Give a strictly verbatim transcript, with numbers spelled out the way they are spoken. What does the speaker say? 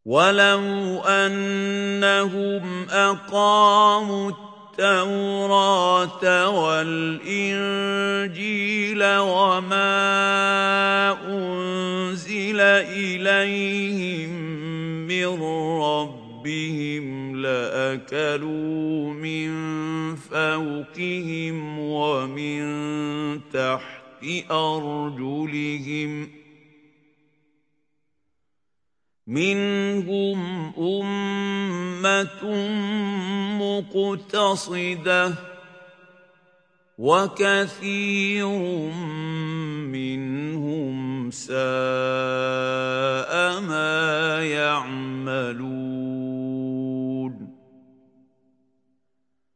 وَلَوْ أَنَّهُمْ أَقَامُوا التَّوْرَاةَ وَالْإِنجِيلَ وَمَا أُنزِلَ إِلَيْهِم مِّن رَّبِّهِمْ لَأَكَلُوا مِن فَوْقِهِمْ وَمِن تَحْتِ أَرْجُلِهِم ۚ مِّنْهُمْ أُمَّةٌ مُّقْتَصِدَةٌ وَكَثِيرٌ مِّنْهُمْ سَاءَ مَا يَعْمَلُونَ.